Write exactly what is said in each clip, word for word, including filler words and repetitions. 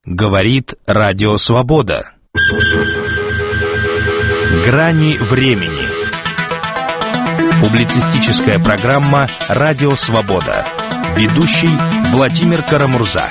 Говорит Радио Свобода. Грани времени. Публицистическая программа «Радио Свобода». Ведущий Владимир Карамурза.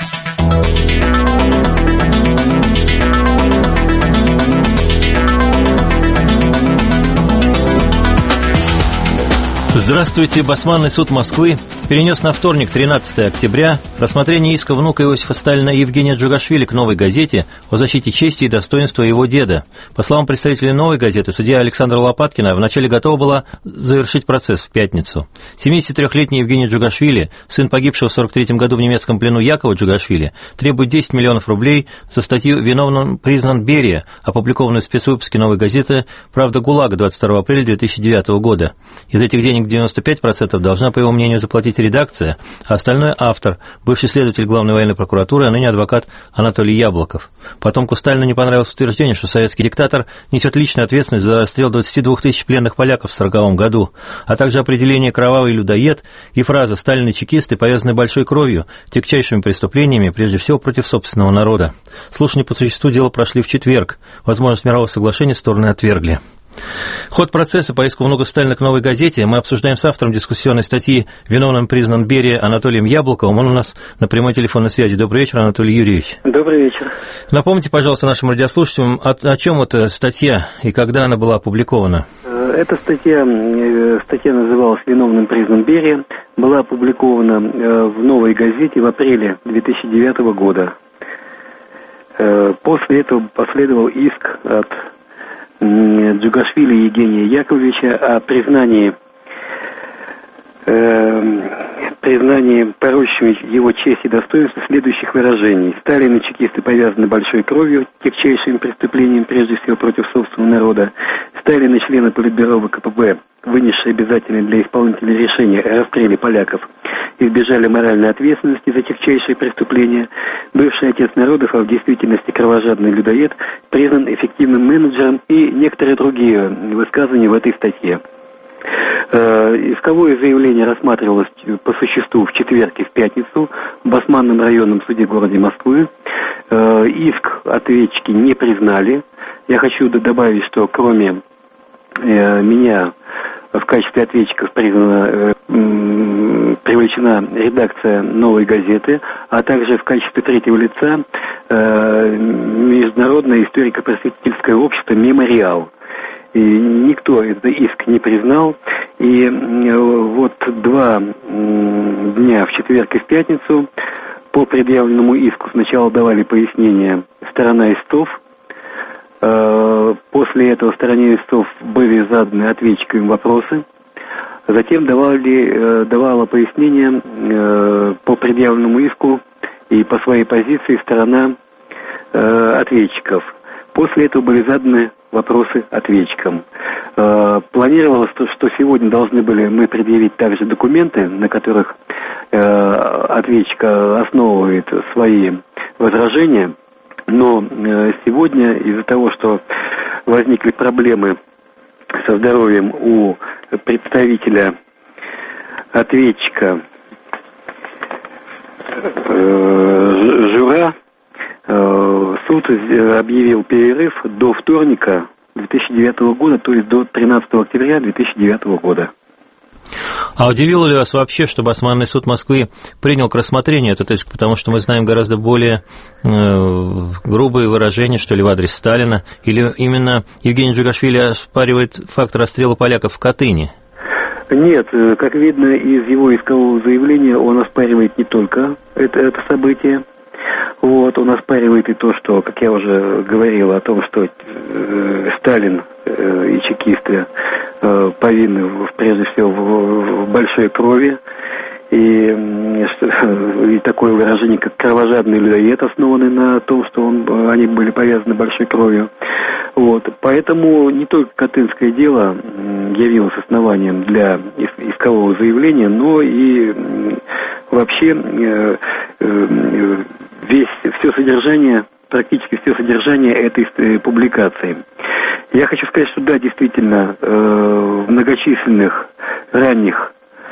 Здравствуйте. Басманный суд Москвы перенес на вторник, тринадцатое октября, рассмотрение иска внука Иосифа Сталина Евгения Джугашвили к «Новой газете» о защите чести и достоинства его деда. По словам представителей «Новой газеты», судья Александра Лопаткина вначале готова была завершить процесс в пятницу. семидесятитрёхлетний Евгений Джугашвили, сын погибшего в сорок третьем году в немецком плену Якова Джугашвили, требует десять миллионов рублей за статью «Виновным признан Берия», опубликованную в спецвыпуске «Новой газеты» «Правда ГУЛАГа» двадцать второго апреля две тысячи девятого года. Из этих денег девяносто пять процентов должна, по его мнению, заплатить редакция, а остальное автор, бывший следователь Главной военной прокуратуры, а ныне адвокат Анатолий Яблоков. Потомку Сталина не понравилось утверждение, что советский диктатор несет личную ответственность за расстрел двадцати двух тысяч пленных поляков в сороковом году, а также определение «кровавый людоед» и фраза «Сталин и чекисты повязаны большой кровью, тягчайшими преступлениями, прежде всего против собственного народа». Слушания по существу дела прошли в четверг. Возможность мирового соглашения стороны отвергли. Ход процесса по иску внука Сталина к «Новой газете» мы обсуждаем с автором дискуссионной статьи «Виновным признан Берия» Анатолием Яблоковым. Он у нас на прямой телефонной связи. Добрый вечер, Анатолий Юрьевич. Добрый вечер. Напомните, пожалуйста, нашим радиослушателям, о, о чем эта статья и когда она была опубликована? Эта статья, статья называлась «Виновным признан Берия», была опубликована в «Новой газете» в апреле две тысячи девятого года. После этого последовал иск от Джугашвили Евгения Яковлевича о признании, э, признании порочащими его честь и достоинство следующих выражений. Сталин и чекисты повязаны большой кровью, тягчайшим преступлением, прежде всего против собственного народа. Сталин и члены Политбюро ВКПБ, вынесшие обязательные для исполнителя решения о расстреле поляков, избежали моральной ответственности за тягчайшие преступления. Бывший отец народов, а в действительности кровожадный людоед, признан эффективным менеджером, и некоторые другие высказывания в этой статье. Исковое заявление рассматривалось по существу в четверг и в пятницу в Басманном районном суде города Москвы. Иск ответчики не признали. Я хочу добавить, что кроме меня в качестве ответчиков признана, э, привлечена редакция «Новой газеты», а также в качестве третьего лица э, Международное историко-просветительское общество «Мемориал». И никто этот иск не признал. И э, вот два э, дня, в четверг и в пятницу, по предъявленному иску сначала давали пояснения сторона истцов. После этого стороне истцов были заданы ответчикам вопросы. Затем давали, давала пояснение по предъявленному иску и по своей позиции сторона ответчиков. После этого были заданы вопросы ответчикам. Планировалось, что сегодня должны были мы предъявить также документы, на которых ответчик основывает свои возражения. Но сегодня из-за того, что возникли проблемы со здоровьем у представителя ответчика э, Жура, э, суд объявил перерыв до вторника две тысячи девятого года, то есть до тринадцатого октября две тысячи девятого года. А удивило ли вас вообще, что Басманный суд Москвы принял к рассмотрению этот иск, потому что мы знаем гораздо более э, грубые выражения, что ли, в адрес Сталина, или именно Евгений Джугашвили оспаривает факт расстрела поляков в Катыни? Нет, как видно из его искового заявления, он оспаривает не только это, это событие. Вот, он оспаривает и то, что, как я уже говорил, о том, что э, Сталин э, и чекисты э, повинны, прежде всего, в, в большой крови. И, и такое выражение, как кровожадный людоед, основанный на том, что он, они были повязаны большой кровью. Вот. Поэтому не только Катынское дело явилось основанием для искового заявления, но и вообще э, э, весь, все содержание, практически все содержание этой публикации. Я хочу сказать, что да, действительно, э, в многочисленных ранних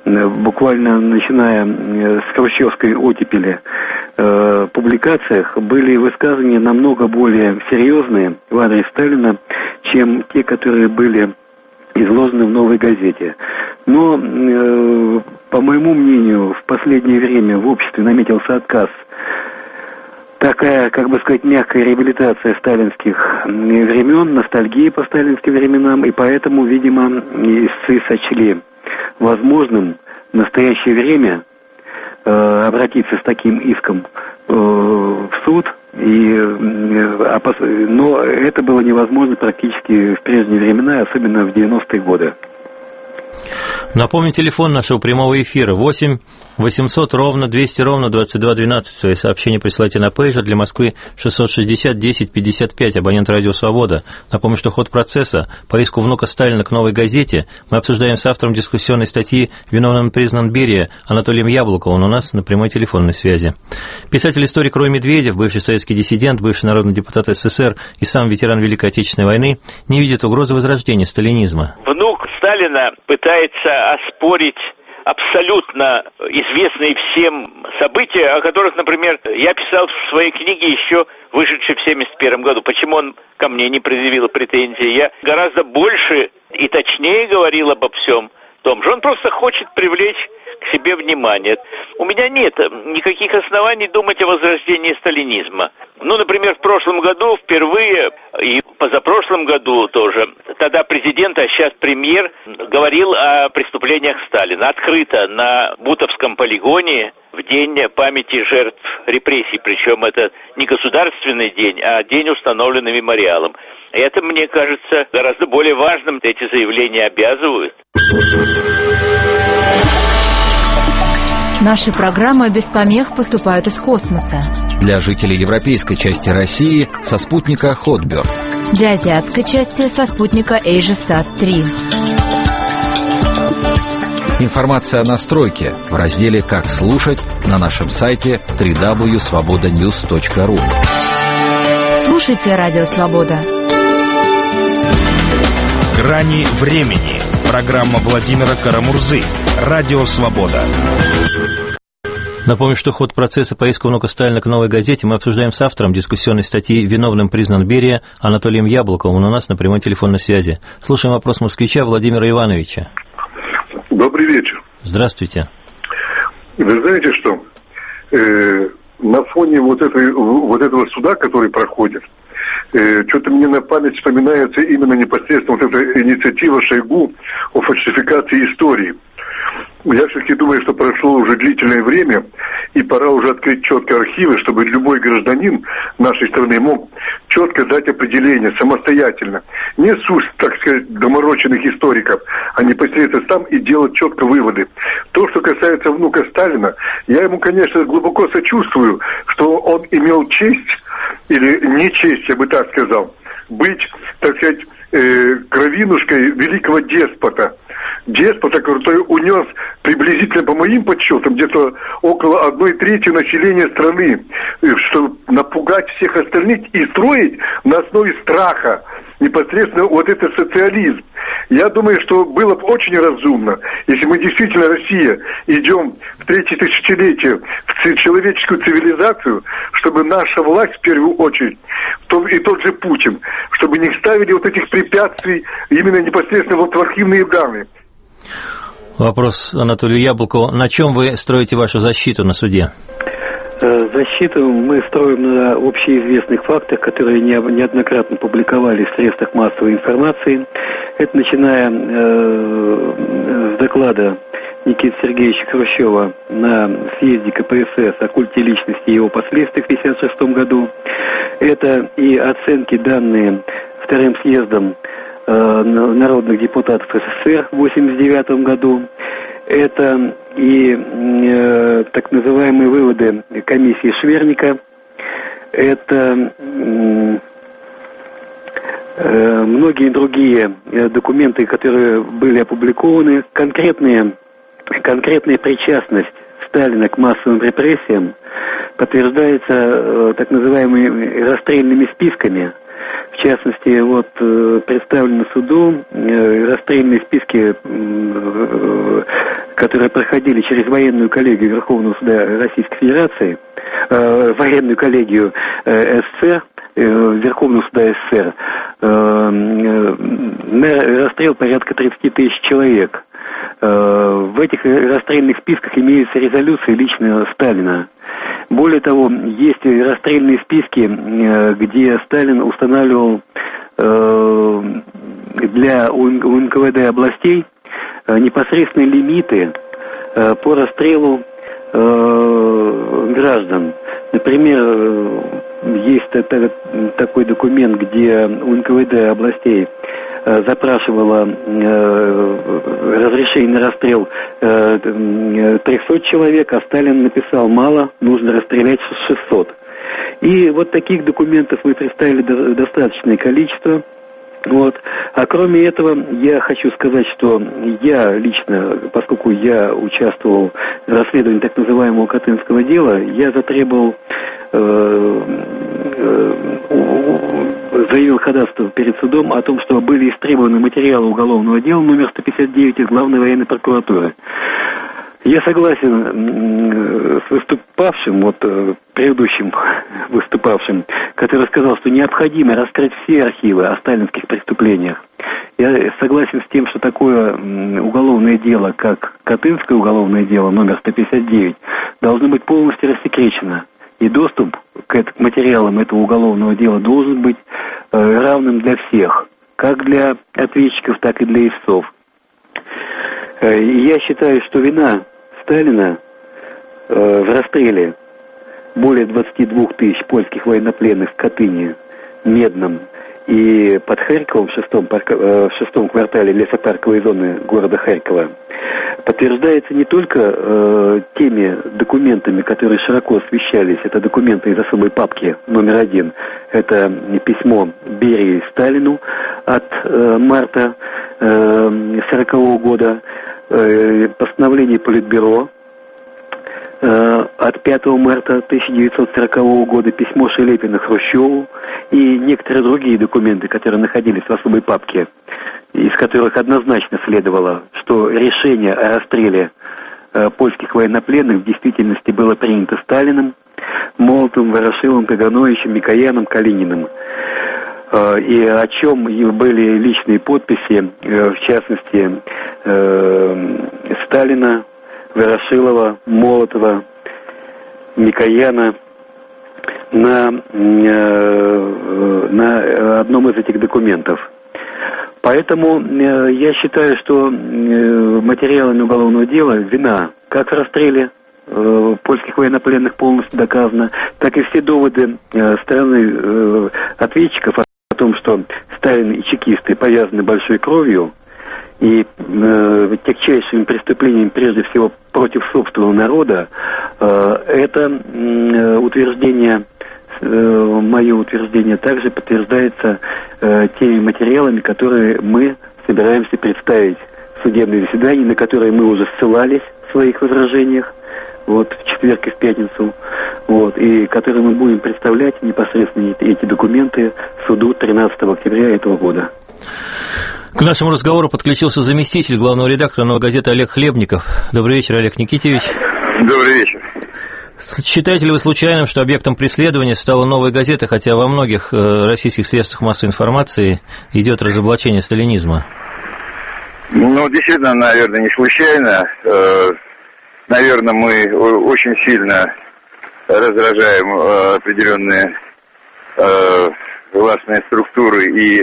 буквально начиная с хрущевской оттепели, в публикациях были высказывания намного более серьезные в адрес Сталина, чем те, которые были изложены в «Новой газете». Но, по моему мнению, в последнее время в обществе наметился отказ. Такая, как бы сказать, мягкая реабилитация сталинских времен, ностальгия по сталинским временам, и поэтому, видимо, истцы сочли возможным в настоящее время э, обратиться с таким иском э, в суд, и, э, опас... но это было невозможно практически в прежние времена, особенно в девяностые годы. Напомню, телефон нашего прямого эфира восемь восемьсот ровно двести ровно двадцать два двенадцать. Свои сообщения присылайте на пейджер для Москвы шестьсот шестьдесят десять пятьдесят пять, абонент «Радио Свобода». Напомню, что ход процесса по иску внука Сталина к «Новой газете» мы обсуждаем с автором дискуссионной статьи «Виновным признан Берия» Анатолием Яблоковым. Он у нас на прямой телефонной связи. Писатель-историк Рой Медведев, бывший советский диссидент, бывший народный депутат СССР и сам ветеран Великой Отечественной войны, не видит угрозы возрождения сталинизма. Внук Сталина пытается оспорить абсолютно известные всем события, о которых, например, я писал в своей книге, еще вышедшей в семьдесят первом году. Почему он ко мне не предъявил претензий? Я гораздо больше и точнее говорил обо всем том же. Он просто хочет привлечь к себе внимание. У меня нет никаких оснований думать о возрождении сталинизма. Ну, например, в прошлом году впервые, и позапрошлом году тоже, тогда президент, а сейчас премьер, говорил о преступлениях Сталина открыто на Бутовском полигоне в день памяти жертв репрессий. Причем это не государственный день, а день, установленный мемориалом. Это, мне кажется, гораздо более важным. Эти заявления обязывают. Наши программы без помех поступают из космоса. Для жителей европейской части России со спутника Хотберг. Для азиатской части со спутника Эйжесат три. Информация о настройке в разделе «Как слушать» на нашем сайте дабл ю дабл ю дабл ю точка свобода ньюс точка ру. Слушайте «Радио Свобода». «Грани времени». Программа Владимира Карамурзы. «Радио Свобода». Напомню, что ход процесса по иску внука Сталина к «Новой газете» мы обсуждаем с автором дискуссионной статьи «Виновным признан Берия» Анатолием Яблоковым. Он у нас на прямой телефонной связи. Слушаем вопрос москвича Владимира Ивановича. Добрый вечер. Здравствуйте. Вы знаете что? Э, на фоне вот, этой, вот этого суда, который проходит, э, что-то мне на память вспоминается именно непосредственно вот эта инициатива Шойгу о фальсификации истории. Я все-таки думаю, что прошло уже длительное время, и пора уже открыть четко архивы, чтобы любой гражданин нашей страны мог четко дать определение самостоятельно. Не с уст, так сказать, доморощенных историков, а непосредственно сам и делать четко выводы. То, что касается внука Сталина, я ему, конечно, глубоко сочувствую, что он имел честь, или не честь, я бы так сказал, быть, так сказать, э, кровинушкой великого деспота. Деспота, который унес приблизительно, по моим подсчетам, где-то около одной трети населения страны, чтобы напугать всех остальных и строить на основе страха непосредственно вот этот социализм. Я думаю, что было бы очень разумно, если мы действительно, Россия, идем в третье тысячелетие в человеческую цивилизацию, чтобы наша власть, в первую очередь, и тот же Путин, чтобы не ставили вот этих препятствий именно непосредственно вот в архивные данные. Вопрос Анатолию Яблокову. На чем вы строите вашу защиту на суде? Защиту мы строим на общеизвестных фактах, которые неоднократно публиковались в средствах массовой информации. Это начиная э, с доклада Никиты Сергеевича Хрущева на съезде ка пэ эс эс о культе личности и его последствиях в тысяча девятьсот пятьдесят шестом году. Это и оценки, данные вторым съездом э, народных депутатов эс эс эс эр в восемьдесят девятом году. Это и э, так называемые выводы комиссии Шверника. Это э, э, многие другие документы, которые были опубликованы. Конкретные, конкретная причастность Сталина к массовым репрессиям подтверждается э, так называемыми расстрельными списками. В частности, вот представлены суду расстрельные списки, которые проходили через военную коллегию Верховного суда Российской Федерации, военную коллегию СССР, Верховного суда СССР, на расстрел порядка тридцать тысяч человек. В этих расстрельных списках имеются резолюции лично Сталина. Более того, есть расстрельные списки, где Сталин устанавливал для УН ка вэ дэ областей непосредственные лимиты по расстрелу граждан. Например, есть такой документ, где УН ка вэ дэ областей запрашивала разрешение на расстрел триста человек, а Сталин написал: мало, нужно расстрелять шестьсот. И вот таких документов мы представили достаточное количество. Вот. А кроме этого, я хочу сказать, что я лично, поскольку я участвовал в расследовании так называемого Катынского дела, я затребовал, э, э, заявил ходатайство перед судом о том, что были истребованы материалы уголовного дела номер сто пятьдесят девять из Главной военной прокуратуры. Я согласен с выступавшим, вот предыдущим выступавшим, который сказал, что необходимо раскрыть все архивы о сталинских преступлениях. Я согласен с тем, что такое уголовное дело, как Катынское уголовное дело номер сто пятьдесят девять, должно быть полностью рассекречено. И доступ к материалам этого уголовного дела должен быть равным для всех, как для ответчиков, так и для истцов. И я считаю, что вина Сталина э, в расстреле более двадцати двух тысяч польских военнопленных в Катыни, Медном и под Харьковом в шестом, э, в шестом квартале лесопарковой зоны города Харькова подтверждается не только э, теми документами, которые широко освещались. Это документы из особой папки номер один. Это письмо Берии Сталину от э, марта э, сорокового года, э, постановление Политбюро э, от пятого марта тысяча девятьсот сорокового года, письмо Шелепина Хрущеву и некоторые другие документы, которые находились в особой папке, из которых однозначно следовало, что решение о расстреле э, польских военнопленных в действительности было принято Сталиным, Молотовым, Ворошиловым, Кагановичем, Микояном, Калининым. Э, и о чем были личные подписи, э, в частности, э, Сталина, Ворошилова, Молотова, Микояна, на, э, на одном из этих документов. Поэтому э, я считаю, что э, материалами уголовного дела вина как в расстреле э, польских военнопленных полностью доказана, так и все доводы э, стороны э, ответчиков о том, что Сталин и чекисты повязаны большой кровью и э, тягчайшими преступлениями, прежде всего против собственного народа, э, это э, утверждение... Мое утверждение также подтверждается э, теми материалами, которые мы собираемся представить в судебное заседание, на которые мы уже ссылались в своих возражениях, вот, в четверг и в пятницу, вот, и которые мы будем представлять непосредственно эти документы суду тринадцатого октября этого года. К нашему разговору подключился заместитель главного редактора «Новой газеты» Олег Хлебников. Добрый вечер, Олег Никитьевич. Добрый вечер. Считаете ли вы случайным, что объектом преследования стала «Новая газета», хотя во многих российских средствах массовой информации идет разоблачение сталинизма? Ну, действительно, наверное, не случайно. Наверное, мы очень сильно раздражаем определенные властные структуры и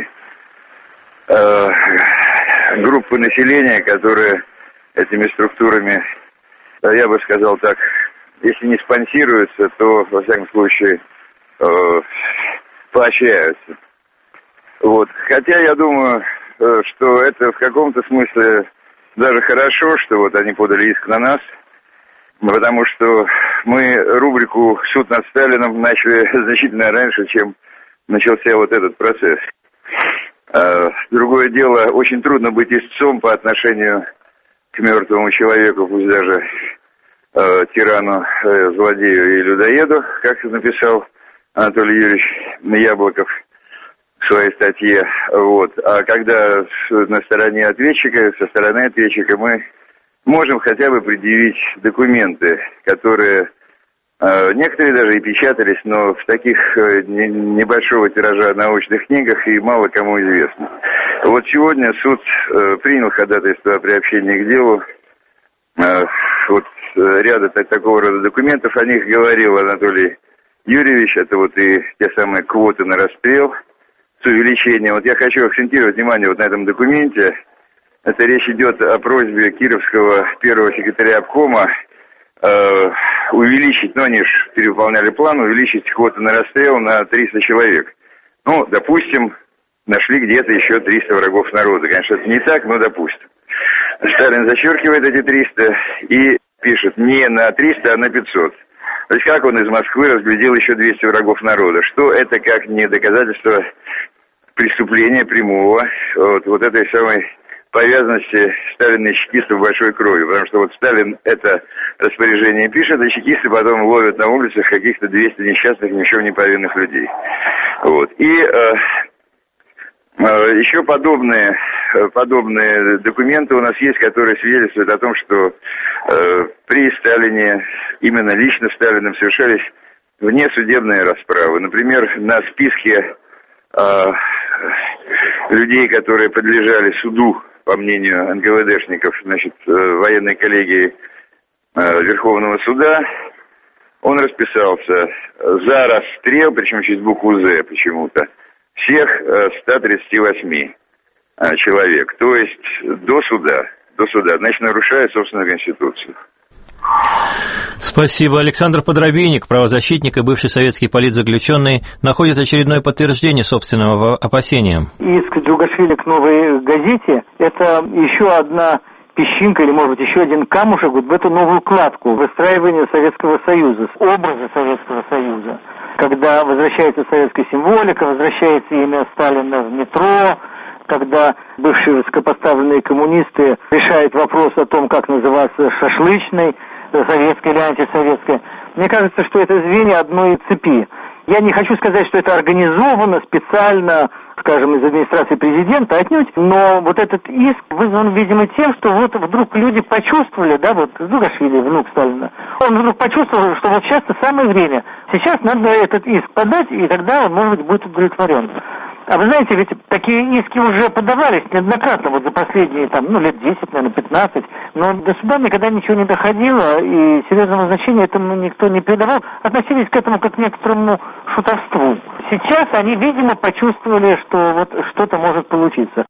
группы населения, которые этими структурами, я бы сказал так, если не спонсируются, то, во всяком случае, э, поощряются. Вот. Хотя я думаю, э, что это в каком-то смысле даже хорошо, что вот они подали иск на нас, потому что мы рубрику «Суд над Сталином» начали значительно раньше, чем начался вот этот процесс. Э, другое дело, очень трудно быть истцом по отношению к мертвому человеку, пусть даже Э, тирану, э, злодею и людоеду, как написал Анатолий Юрьевич Яблоков. в своей статье. Вот. А когда на стороне ответчика, со стороны ответчика мы можем хотя бы предъявить документы, которые э, некоторые даже и печатались, но в таких э, не, небольшого тиража научных книгах и мало кому известно. Вот сегодня суд э, принял ходатайство о приобщении к делу. Э, вот э, ряда так, такого рода документов, о них говорил Анатолий Юрьевич, это вот и те самые квоты на расстрел с увеличением. Вот я хочу акцентировать внимание вот на этом документе. Это речь идет о просьбе Кировского первого секретаря обкома э, увеличить, но они же перевыполняли план, увеличить квоту на расстрел на триста человек. Ну, допустим, нашли где-то еще триста врагов народа. Конечно, это не так, но допустим. Сталин зачеркивает эти триста и пишет не на триста, а на пятьсот. То есть как он из Москвы разглядел еще двести врагов народа? Что это как не доказательство преступления прямого, вот, вот этой самой повязанности Сталина и чекистов большой кровью? Потому что вот Сталин это распоряжение пишет, а чекисты потом ловят на улицах каких-то двести несчастных, ни в чем не повинных людей. Вот. И э, э, еще подобные, подобные документы у нас есть, которые свидетельствуют о том, что э, при Сталине, именно лично Сталиным, совершались внесудебные расправы. Например, на списке э, людей, которые подлежали суду, по мнению эн ка вэ дэшников, значит, э, военной коллегии э, Верховного суда, он расписался за расстрел, причем через букву «З» почему-то, всех э, ста тридцати восьми э, человек. То есть до суда, до суда, значит, нарушая собственную конституцию. Спасибо. Александр Подробинник, правозащитник и бывший советский политзаключенный, находит очередное подтверждение собственного опасения. Иск Джугашвили к «Новой газете» – это еще одна песчинка или, может быть, еще один камушек вот в эту новую кладку выстраивания Советского Союза, образа Советского Союза. Когда возвращается советская символика, возвращается имя Сталина в метро, когда бывшие высокопоставленные коммунисты решают вопрос о том, как называться шашлычной, советской или антисоветской. Мне кажется, что это звенья одной цепи. Я не хочу сказать, что это организовано специально, скажем, из администрации президента, отнюдь, но вот этот иск вызван, видимо, тем, что вот вдруг люди почувствовали, да, вот Джугашвили, внук Сталина, он вдруг почувствовал, что вот сейчас самое время, сейчас надо этот иск подать, и тогда он, может быть, будет удовлетворен. А вы знаете, ведь такие иски уже подавались неоднократно, вот за последние, там, ну, лет десять, наверное, пятнадцать, но до суда никогда ничего не доходило, и серьезного значения этому никто не придавал, относились к этому как к некоторому шутовству. Сейчас они, видимо, почувствовали, что вот что-то может получиться.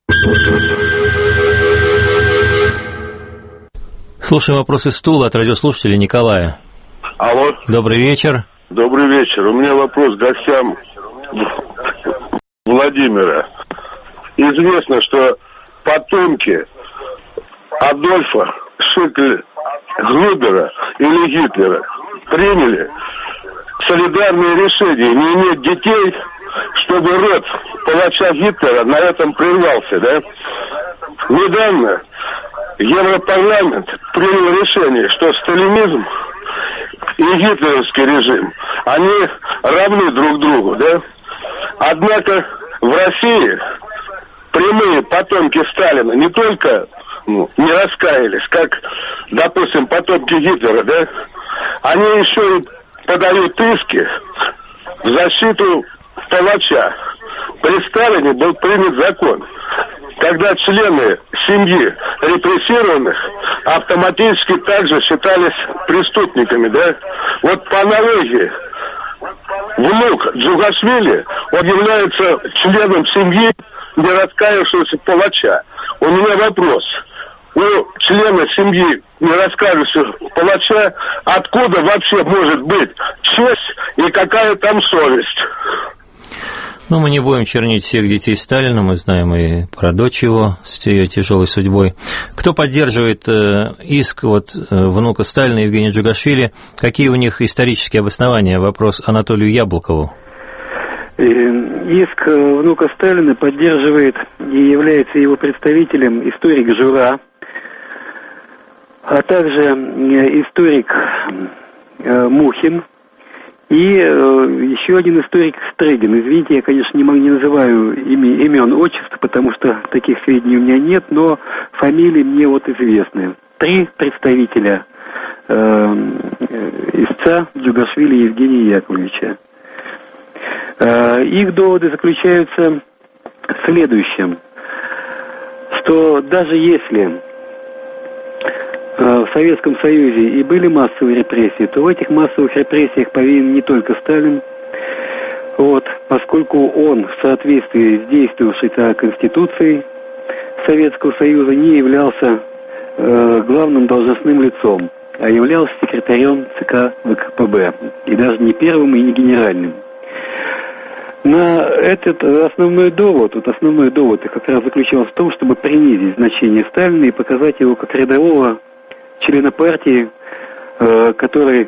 Слушаем вопросы стула от радиослушателя Николая. Алло. Добрый вечер. Добрый вечер. У меня вопрос к гостям Владимира. Известно, что потомки Адольфа Шикль-Грубера или Гитлера приняли солидарное решение не иметь детей, чтобы род палача Гитлера на этом прервался, да? Недавно Европарламент принял решение, что сталинизм и гитлеровский режим, они равны друг другу, да? Однако в России прямые потомки Сталина не только ну, не раскаялись, как, допустим, потомки Гитлера, да, они еще и подают иски в защиту палача. При Сталине был принят закон, когда члены семьи репрессированных автоматически также считались преступниками, да. Вот по аналогии, внук Джугашвили, он является членом семьи не раскаявшегося палача. У меня вопрос. У члена семьи не раскаявшегося палача откуда вообще может быть честь и какая там совесть? Ну, мы не будем чернить всех детей Сталина, мы знаем и про дочь его с ее тяжелой судьбой. Кто поддерживает э, иск вот, э, внука Сталина Евгения Джугашвили? Какие у них исторические обоснования? Вопрос Анатолию Яблокову. Иск внука Сталина поддерживает и является его представителем историк Жура, а также историк Мухин И э, еще один историк Стрыгин. Извините, я, конечно, не, не называю ими, имен, отчеств, потому что таких сведений у меня нет, но фамилии мне вот известны. Три представителя э, истца Джугашвили Евгения Яковлевича. Э, их доводы заключаются в следующем, что даже если в Советском Союзе и были массовые репрессии, то в этих массовых репрессиях повинен не только Сталин, вот, поскольку он в соответствии с действовавшей Конституцией Советского Союза не являлся э, главным должностным лицом, а являлся секретарем ЦК ВКПБ, и даже не первым и не генеральным. На этот основной довод, вот основной довод как раз заключался в том, чтобы принизить значение Сталина и показать его как рядового члена партии, э, который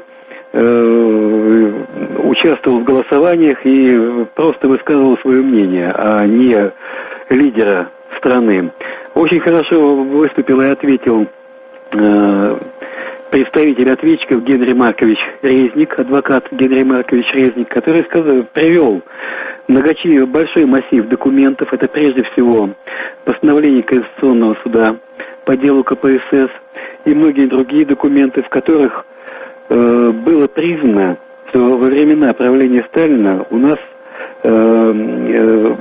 э, участвовал в голосованиях и просто высказывал свое мнение, а не лидера страны. Очень хорошо выступил и ответил э, представитель ответчиков Генри Маркович Резник, адвокат Генри Маркович Резник, который сказал, привел многочисленный большой массив документов. Это прежде всего постановление Конституционного суда по делу ка пэ эс эс и многие другие документы, в которых э, было признано, что во времена правления Сталина у нас э, э,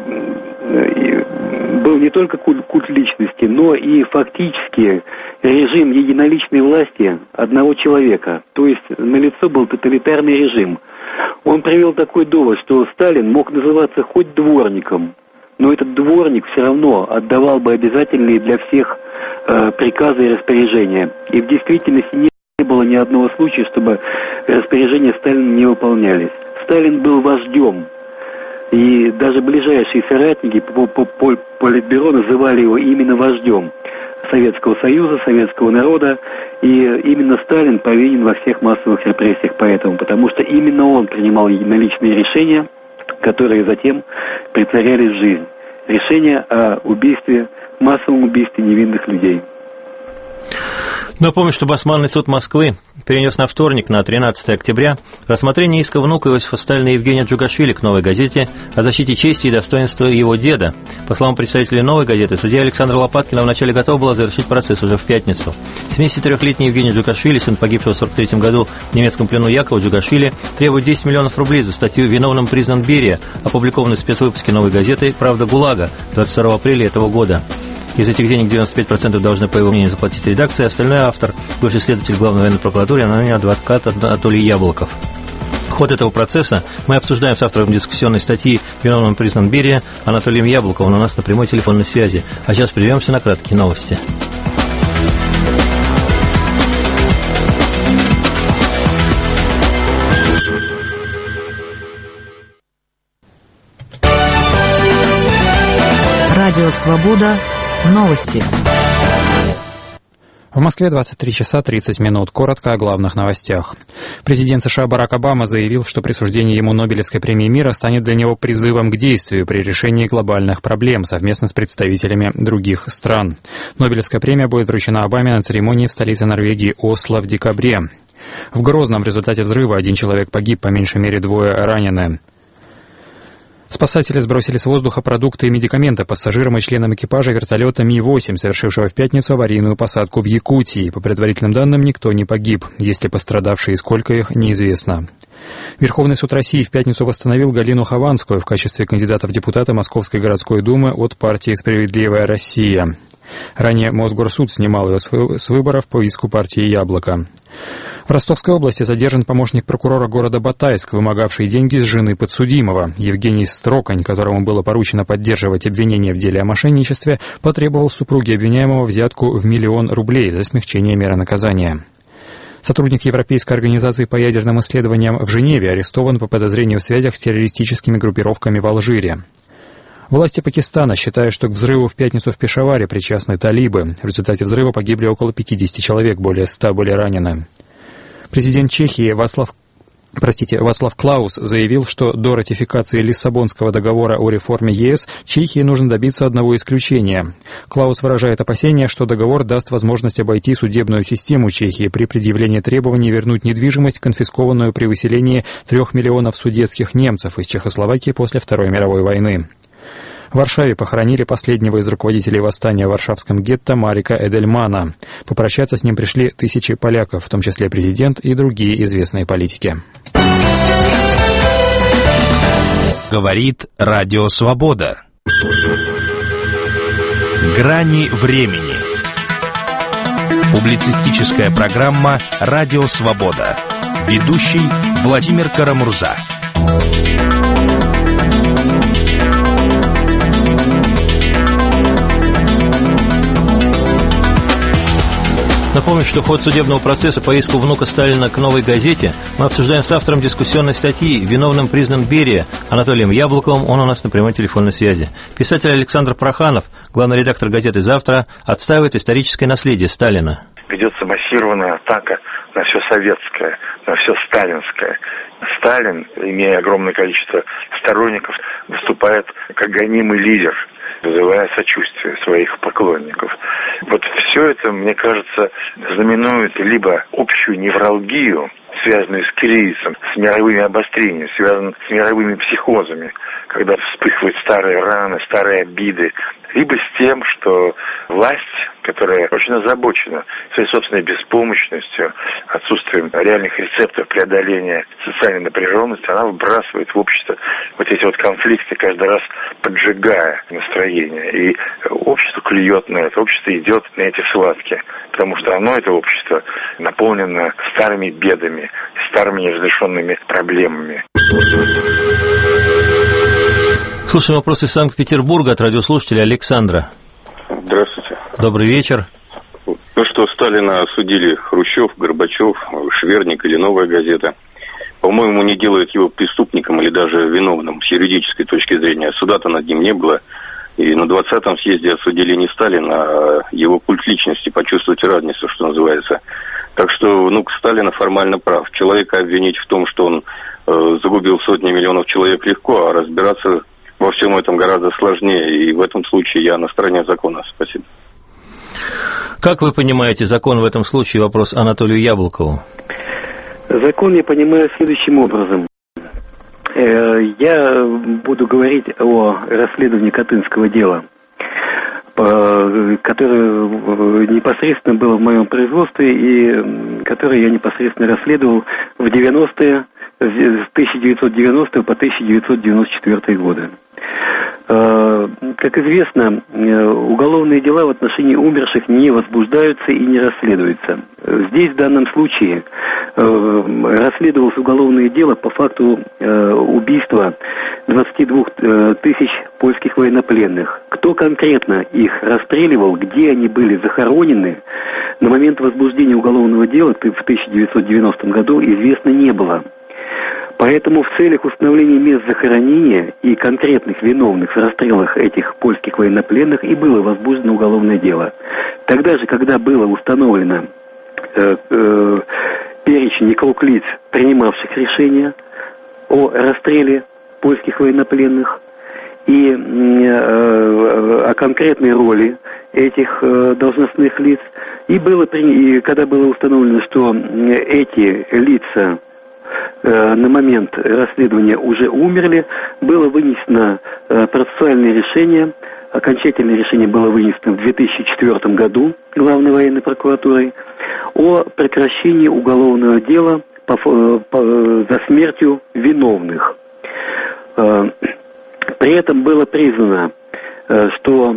э, был не только культ, культ личности, но и фактически режим единоличной власти одного человека. То есть налицо был тоталитарный режим. Он привел такой довод, что Сталин мог называться хоть дворником, но этот дворник все равно отдавал бы обязательные для всех э, приказы и распоряжения. И в действительности не было ни одного случая, чтобы распоряжения Сталина не выполнялись. Сталин был вождем, и даже ближайшие соратники по, по, по Политбюро называли его именно вождем Советского Союза, советского народа, и именно Сталин повинен во всех массовых репрессиях поэтому, потому что именно он принимал единоличные решения, которые затем претворялись в жизнь. Решение о убийстве, массовом убийстве невинных людей. Напомню, что Басманный суд Москвы перенес на вторник, на тринадцатое октября, рассмотрение иска внука Иосифа Сталина Евгения Джугашвили к «Новой газете» о защите чести и достоинства его деда. По словам представителей «Новой газеты», судья Александр Лопаткин вначале готов был завершить процесс уже в пятницу. семидесятитрёхлетний Евгений Джугашвили, сын погибшего в сорок третьем году в немецком плену Якова Джугашвили, требует десять миллионов рублей за статью «Виновным признан Берия», опубликованную в спецвыпуске «Новой газеты» «Правда ГУЛАГа» двадцать второго апреля этого года. Из этих денег девяносто пять процентов должны, по его мнению, заплатить редакция, остальной автор, бывший следователь Главной военной прокуратуры, анонимный адвокат Анатолий Яблоков. Ход этого процесса мы обсуждаем с автором дискуссионной статьи «Виновным признан Берия» Анатолием Яблоковым у нас на прямой телефонной связи. А сейчас прервемся на краткие новости. Радио «Свобода». Новости. В Москве двадцать три часа тридцать минут. Коротко о главных новостях. Президент США Барак Обама заявил, что присуждение ему Нобелевской премии мира станет для него призывом к действию при решении глобальных проблем совместно с представителями других стран. Нобелевская премия будет вручена Обаме на церемонии в столице Норвегии Осло в декабре. В Грозном в результате взрыва один человек погиб, по меньшей мере двое ранены. Спасатели сбросили с воздуха продукты и медикаменты пассажирам и членам экипажа вертолета Ми восемь, совершившего в пятницу аварийную посадку в Якутии. По предварительным данным, никто не погиб. Есть ли пострадавшие и сколько их, неизвестно. Верховный суд России в пятницу восстановил Галину Хованскую в качестве кандидата в депутаты Московской городской думы от партии «Справедливая Россия». Ранее Мосгорсуд снимал ее с выборов по иску партии «Яблоко». В Ростовской области задержан помощник прокурора города Батайск, вымогавший деньги с жены подсудимого. Евгений Строкань, которому было поручено поддерживать обвинение в деле о мошенничестве, потребовал супруге обвиняемого взятку в миллион рублей за смягчение меры наказания. Сотрудник Европейской организации по ядерным исследованиям в Женеве арестован по подозрению в связях с террористическими группировками в Алжире. Власти Пакистана считают, что к взрыву в пятницу в Пешаваре причастны талибы. В результате взрыва погибли около пятидесяти человек, более ста были ранены. Президент Чехии Вацлав Простите, Вацлав Клаус заявил, что до ратификации Лиссабонского договора о реформе ЕС Чехии нужно добиться одного исключения. Клаус выражает опасения, что договор даст возможность обойти судебную систему Чехии при предъявлении требований вернуть недвижимость, конфискованную при выселении трех миллионов судетских немцев из Чехословакии после Второй мировой войны. В Варшаве похоронили последнего из руководителей восстания в Варшавском гетто Марика Эдельмана. Попрощаться с ним пришли тысячи поляков, в том числе президент и другие известные политики. Говорит Радио Свобода. Грани времени. Публицистическая программа «Радио Свобода». Ведущий Владимир Карамурза. Напомню, что ход судебного процесса по иску внука Сталина к «Новой газете» мы обсуждаем с автором дискуссионной статьи, виновным признан Берия, Анатолием Яблоковым, он у нас на прямой телефонной связи. Писатель Александр Проханов, главный редактор газеты «Завтра», отстаивает историческое наследие Сталина. Ведется массированная атака на все советское, на все сталинское. Сталин, имея огромное количество сторонников, выступает как гонимый лидер, вызывая сочувствие своих поклонников. Вот все это, мне кажется, знаменует либо общую невралгию, связанную с кризисом, с мировыми обострениями, связанную с мировыми психозами, когда вспыхивают старые раны, старые обиды, либо с тем, что власть, которая очень озабочена своей собственной беспомощностью, отсутствием реальных рецептов преодоления социальной напряженности, она выбрасывает в общество вот эти вот конфликты, каждый раз поджигая настроение. И общество клюет на это, общество идет на эти схватки, потому что оно, это общество, наполнено старыми бедами, старыми неразрешенными проблемами. Слушаем вопрос из Санкт-Петербурга от радиослушателя Александра. Здравствуйте. Добрый вечер. То, что Сталина осудили Хрущев, Горбачев, Шверник или «Новая газета», по-моему, не делает его преступником или даже виновным с юридической точки зрения. Суда-то над ним не было. И на двадцатом съезде осудили не Сталина, а его культ личности. Почувствуйте разницу, что называется. Так что внук Сталина формально прав. Человека обвинить в том, что он э, загубил сотни миллионов человек, легко, а разбираться во всем этом гораздо сложнее. И в этом случае я на стороне закона. Спасибо. Как вы понимаете закон в этом случае? Вопрос Анатолию Яблокову. Закон я понимаю следующим образом. Я буду говорить о расследовании Катынского дела, которое непосредственно было в моем производстве и которое я непосредственно расследовал в девяностые, с тысяча девятьсот девяностого по тысяча девятьсот девяносто четвёртый годы. Как известно, уголовные дела в отношении умерших не возбуждаются и не расследуются. Здесь, в данном случае, расследовалось уголовное дело по факту убийства двадцати двух тысяч польских военнопленных. Кто конкретно их расстреливал, где они были захоронены, на момент возбуждения уголовного дела в тысяча девятьсот девяностом году известно не было. Поэтому в целях установления мест захоронения и конкретных виновных в расстрелах этих польских военнопленных и было возбуждено уголовное дело. Тогда же, когда было установлено э, э, перечень и круг лиц, принимавших решения о расстреле польских военнопленных, и э, о конкретной роли этих э, должностных лиц, и, было, и когда было установлено, что эти лица на момент расследования уже умерли, было вынесено процессуальное решение, окончательное решение было вынесено в две тысячи четвёртом году Главной военной прокуратурой о прекращении уголовного дела по, по, за смертью виновных. При этом было признано, что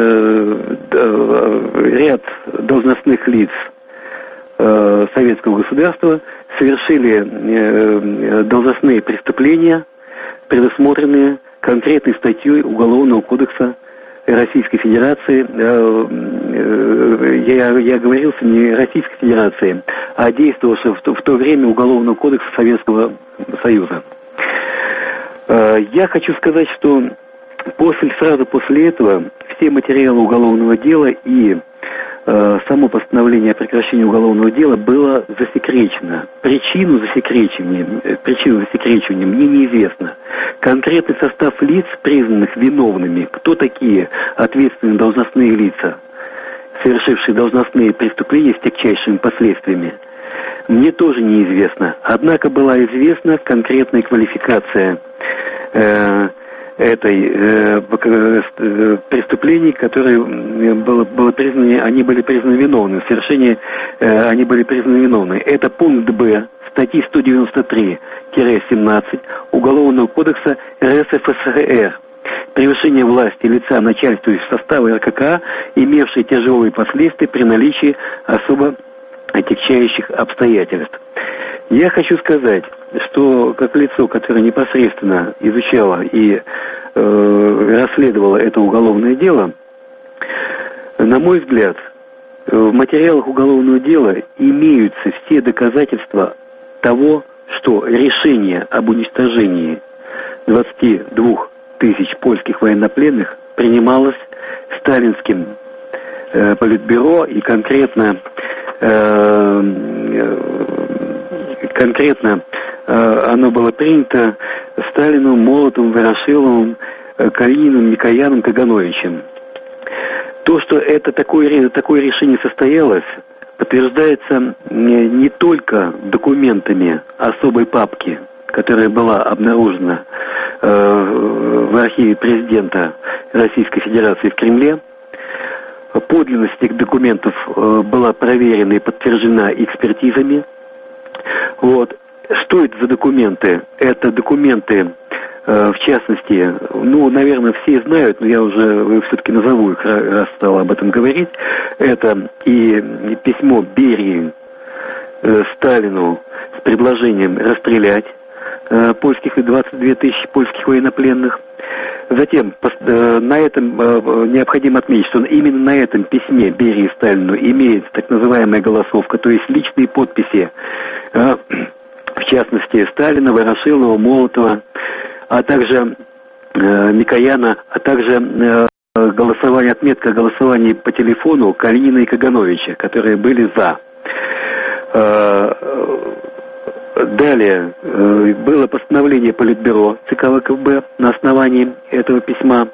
ряд должностных лиц советского государства совершили э, должностные преступления, предусмотренные конкретной статьей Уголовного кодекса Российской Федерации. Э, э, я, я говорился не Российской Федерации, а действовавшего в то, в то время Уголовного кодекса Советского Союза. Э, я хочу сказать, что после, сразу после этого все материалы уголовного дела и э, само постановление о прекращении уголовного дела было засекречено. Причину засекречивания, э, причину засекречивания мне неизвестно. Конкретный состав лиц, признанных виновными, кто такие ответственные должностные лица, совершившие должностные преступления с тягчайшими последствиями, мне тоже неизвестно. Однако была известна конкретная квалификация э, этой э, э, преступлений, которые было, было признаны, они были признаны виновными. В совершении э, они были признаны виновными. Это пункт Б статьи сто девяносто три семнадцать Уголовного кодекса РСФСР. Превышение власти лица начальствующего состава эр ка ка, имевшие тяжелые последствия при наличии особо отягчающих обстоятельств. Я хочу сказать, что как лицо, которое непосредственно изучало и э, расследовало это уголовное дело, на мой взгляд, в материалах уголовного дела имеются все доказательства того, что решение об уничтожении двадцати двух тысяч польских военнопленных принималось сталинским э, политбюро, и конкретно э, конкретно э, оно было принято Сталиным, Молотовым, Ворошиловым, э, Калининым, Микояном, Кагановичем. То, что это такое, такое решение состоялось, подтверждается не, не только документами особой папки, которая была обнаружена э, в архиве президента Российской Федерации в Кремле. Подлинность этих документов э, была проверена и подтверждена экспертизами. Вот. Что это за документы? Это документы, э, в частности, ну, наверное, все знают, но я уже все-таки назову их, раз стал об этом говорить. Это и письмо Берии э, Сталину с предложением расстрелять польских и двадцать две тысячи польских военнопленных. Затем на этом необходимо отметить, что именно на этом письме Берии Сталину имеется так называемая голосовка, то есть личные подписи, в частности Сталина, Ворошилова, Молотова, а также Микояна, а также голосование, отметка о голосовании по телефону Калинина и Кагановича, которые были за. Далее э, было постановление Политбюро ЦК ВКПБ на основании этого письма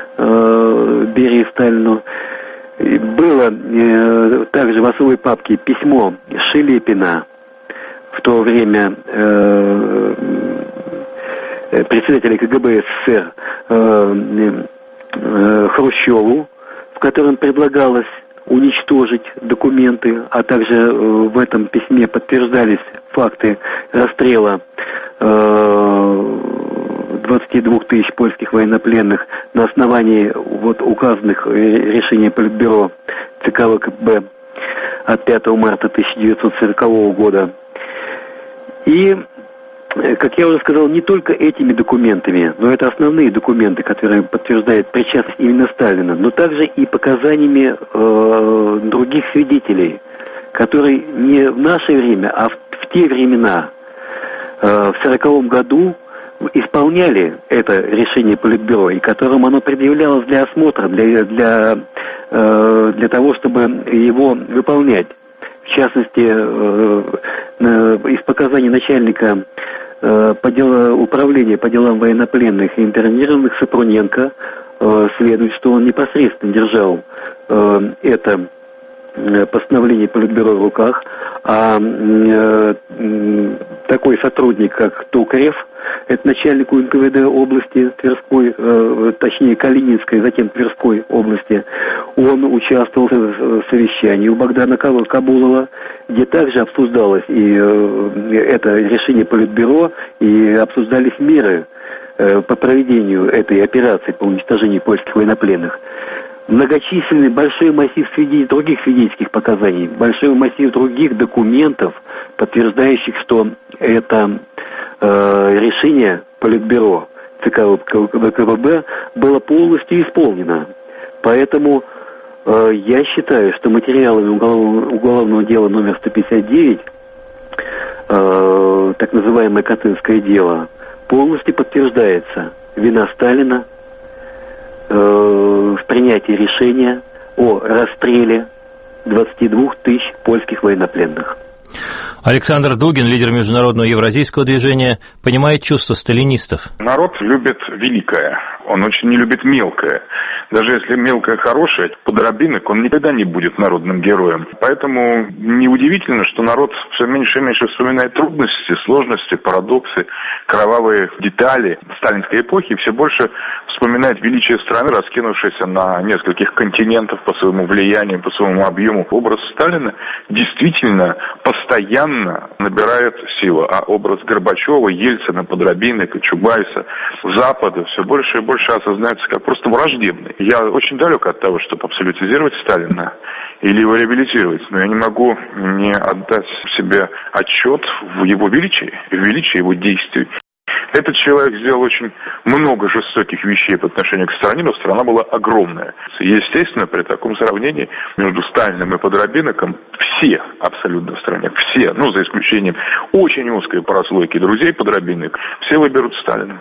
э, Берии Сталину. И было э, также в особой папке письмо Шелепина, в то время э, председателя КГБ СССР э, э, Хрущеву, в котором предлагалось уничтожить документы, а также э, в этом письме подтверждались факты расстрела э, двадцати двух тысяч польских военнопленных на основании вот указанных решений Политбюро ЦК ВКПБ от пятого марта тысяча девятьсот сорокового года. И, как я уже сказал, не только этими документами, но это основные документы, которые подтверждают причастность именно Сталина, но также и показаниями э, других свидетелей, которые не в наше время, а в, в те времена, э, в сороковом году, исполняли это решение Политбюро, и которым оно предъявлялось для осмотра, для, для, э, для того, чтобы его выполнять. В частности, э, э, из показаний начальника э, по делу, управления по делам военнопленных и интернированных Сапруненко э, следует, что он непосредственно держал э, это постановление Политбюро в руках, а э, такой сотрудник, как Токарев, это начальник УНКВД области Тверской, э, точнее Калининской, затем Тверской области, он участвовал в совещании у Богдана Кабулова, где также обсуждалось и э, это решение Политбюро, и обсуждались меры э, по проведению этой операции по уничтожению польских военнопленных. Многочисленный большой массив свидетель, других свидетельских показаний, большой массив других документов, подтверждающих, что это э, решение Политбюро ЦК ВКПБ было полностью исполнено. Поэтому э, я считаю, что материалами уголовного, уголовного дела номер сто пятьдесят девять, э, так называемое Катынское дело, полностью подтверждается вина Сталина в принятии решения о расстреле двадцати двух тысяч польских военнопленных. Александр Дугин, лидер международного евразийского движения, понимает чувства сталинистов. Народ любит великое, он очень не любит мелкое. Даже если мелкое хорошее, подробинок, он никогда не будет народным героем. Поэтому неудивительно, что народ все меньше и меньше вспоминает трудности, сложности, парадоксы, кровавые детали сталинской эпохи, и все больше вспоминает величие страны, раскинувшейся на нескольких континентах по своему влиянию, по своему объему. Образ Сталина действительно постоянно набирает силу, а образ Горбачева, Ельцина, Подробинника, Чубайса, Запада все больше и больше осознается как просто враждебный. Я очень далек от того, чтобы абсолютизировать Сталина или его реабилитировать, но я не могу не отдать себе отчет в его величии, в величии его действий. Этот человек сделал очень много жестоких вещей по отношению к стране, но страна была огромная. Естественно, при таком сравнении между Сталиным и Подробинником все абсолютно в стране, все, ну, за исключением очень узкой прослойки друзей Подробинник, все выберут Сталина.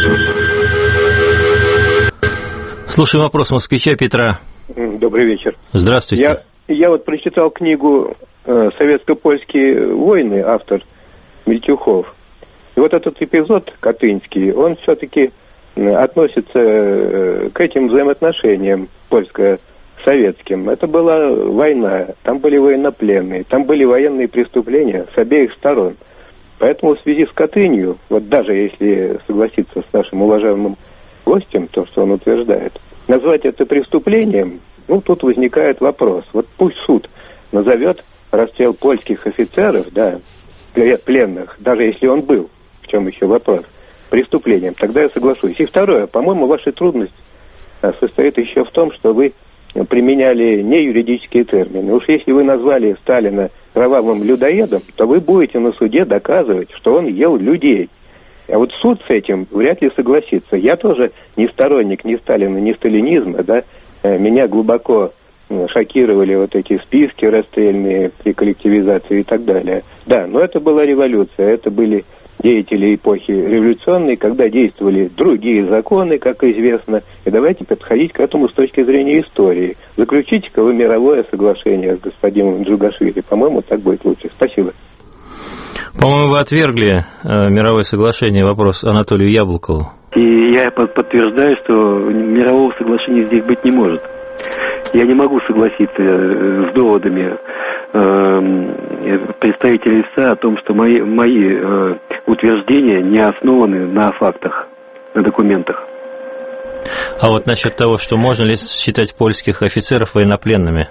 Слушаем вопрос москвича Петра. Добрый вечер. Здравствуйте. Я, я вот прочитал книгу э, «Советско-польские войны», автор Мельтюхов. И вот этот эпизод катынский, он все-таки относится к этим взаимоотношениям польско-советским. Это была война, там были военнопленные, там были военные преступления с обеих сторон. Поэтому в связи с Катынью, вот даже если согласиться с нашим уважаемым гостем, то, что он утверждает, назвать это преступлением, ну, тут возникает вопрос. Вот пусть суд назовет расстрел польских офицеров, да, пленных, даже если он был, в чем еще вопрос, преступлением, тогда я соглашусь. И второе, по-моему, ваша трудность состоит еще в том, что вы применяли не юридические термины. Уж если вы назвали Сталина кровавым людоедом, то вы будете на суде доказывать, что он ел людей. А вот суд с этим вряд ли согласится. Я тоже не сторонник ни Сталина, ни сталинизма, да. Меня глубоко шокировали вот эти списки расстрельные при коллективизации и так далее. Да, но это была революция, это были деятели эпохи революционной, когда действовали другие законы, как известно. И давайте подходить к этому с точки зрения истории. Заключите-ка вы мировое соглашение с господином Джугашвили. По-моему, так будет лучше. Спасибо. По-моему, вы отвергли э, мировое соглашение, вопрос Анатолию Яблокову. И я подтверждаю, что мирового соглашения здесь быть не может. Я не могу согласиться с доводами э, представителей СА о том, что мои, мои э, утверждения не основаны на фактах, на документах. А вот насчет того, что можно ли считать польских офицеров военнопленными?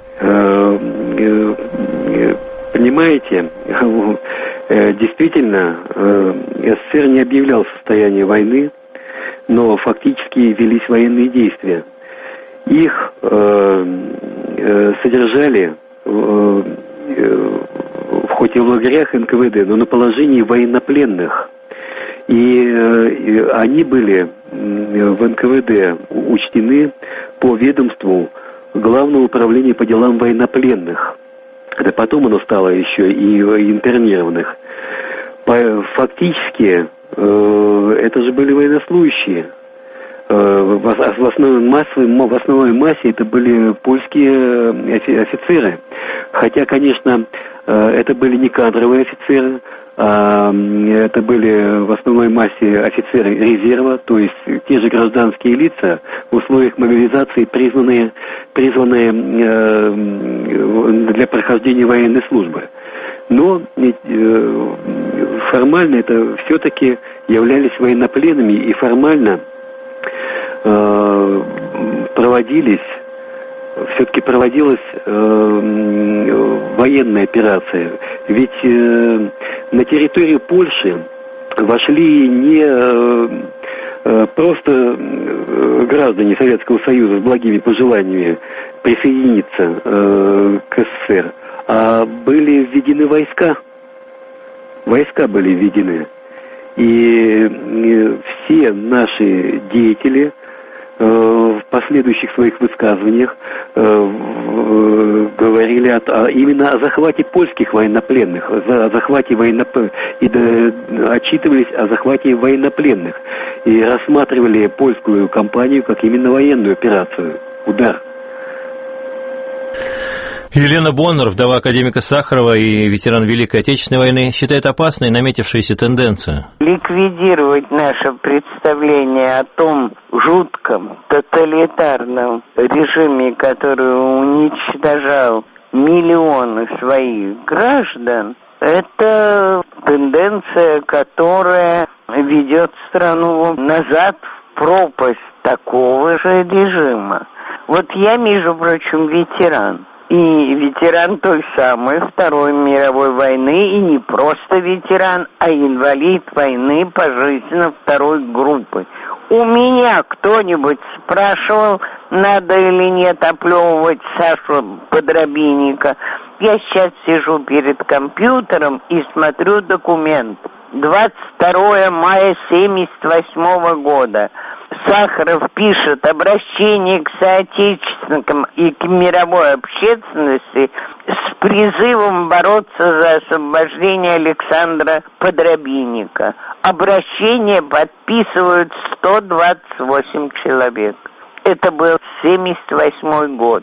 Понимаете, действительно, СССР не объявлял состояние войны, но фактически велись военные действия. Их содержали хоть и в лагерях эн ка вэ дэ, но на положении военнопленных. И они были в эн ка вэ дэ учтены по ведомству Главного управления по делам военнопленных. Это потом оно стало еще и интернированных. Фактически это же были военнослужащие. В основной массе, в основной массе это были польские офицеры. Хотя, конечно, это были не кадровые офицеры, а это были в основной массе офицеры резерва, то есть те же гражданские лица в условиях мобилизации, призванные, призванные для прохождения военной службы. Но формально это все-таки являлись военнопленными, и формально проводились, все-таки проводилась военная операция. Ведь на территорию Польши вошли не просто граждане Советского Союза с благими пожеланиями присоединиться к СССР, а были введены войска. Войска были введены. И все наши деятели в последующих своих высказываниях говорили о, именно о захвате польских военнопленных, о захвате военнопленных, и отчитывались о захвате военнопленных, и рассматривали польскую кампанию как именно военную операцию, удар. Елена Боннер, вдова академика Сахарова и ветеран Великой Отечественной войны, считает опасной наметившуюся тенденцию. Ликвидировать наше представление о том жутком тоталитарном режиме, который уничтожал миллионы своих граждан, это тенденция, которая ведет страну назад в пропасть такого же режима. Вот я, между прочим, ветеран. И ветеран той самой Второй мировой войны, и не просто ветеран, а инвалид войны пожизненно второй группы. У меня кто-нибудь спрашивал, надо или нет оплевывать Сашу Подробинника? Я сейчас сижу перед компьютером и смотрю документ. двадцать второго мая семьдесят восьмого года. Сахаров пишет обращение к соотечественникам и к мировой общественности с призывом бороться за освобождение Александра Подробинника. Обращение подписывают сто двадцать восемь человек. Это был семьдесят восьмой год.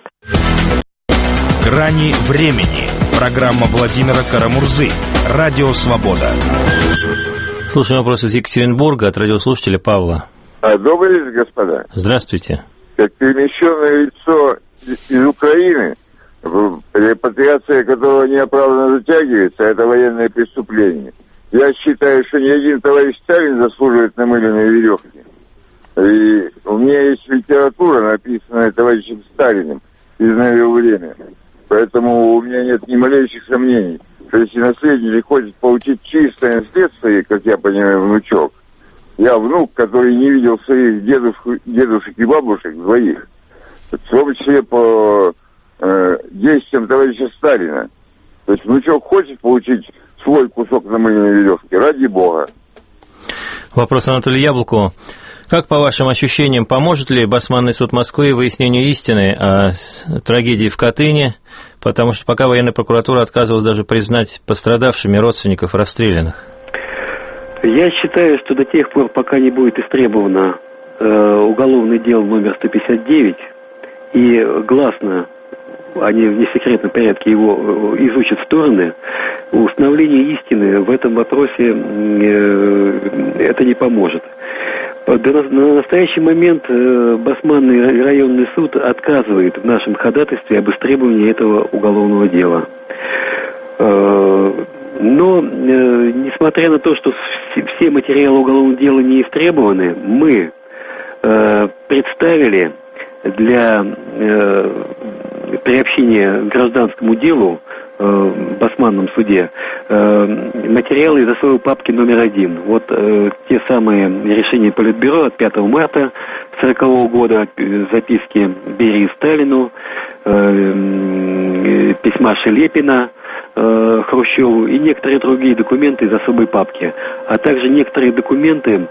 «Грани времени». Программа Владимира Карамурзы. Радио «Свобода». Слушаем вопрос из Екатеринбурга от радиослушателя Павла. Добрый день, господа. Здравствуйте. Как перемещенное лицо из Украины, репатриация которого неоправданно затягивается, это военное преступление. Я считаю, что ни один товарищ Сталин заслуживает намыленной веревки. И у меня есть литература, написанная товарищем Сталиным из «Нового время». Поэтому у меня нет ни малейших сомнений, что если наследник хочет получить чистое наследство, как я понимаю, внучок, я внук, который не видел своих дедушек, дедушек и бабушек двоих, в том числе по э, действиям товарища Сталина. То есть внучок хочет получить свой кусок намыленной веревки, ради бога. Вопрос Анатолию Яблоку. Как, по вашим ощущениям, поможет ли Басманный суд Москвы выяснению истины о трагедии в Катыни? Потому что пока военная прокуратура отказывалась даже признать пострадавшими родственников расстрелянных. Я считаю, что до тех пор, пока не будет истребовано э, уголовное дело номер сто пятьдесят девять, и гласно, они в несекретном порядке его изучат стороны, установление истины в этом вопросе э, это не поможет. На настоящий момент э, Басманный районный суд отказывает в нашем ходатайстве об истребовании этого уголовного дела. Э, Но, э, несмотря на то, что все материалы уголовного дела не истребованы, мы э, представили для э, приобщения к гражданскому делу э, в Басманном суде э, материалы из особой папки номер один. Вот э, те самые решения Политбюро от пятого марта сорокового года, записки Берии Сталину, э, письма Шелепина Хрущеву и некоторые другие документы из особой папки, а также некоторые документы,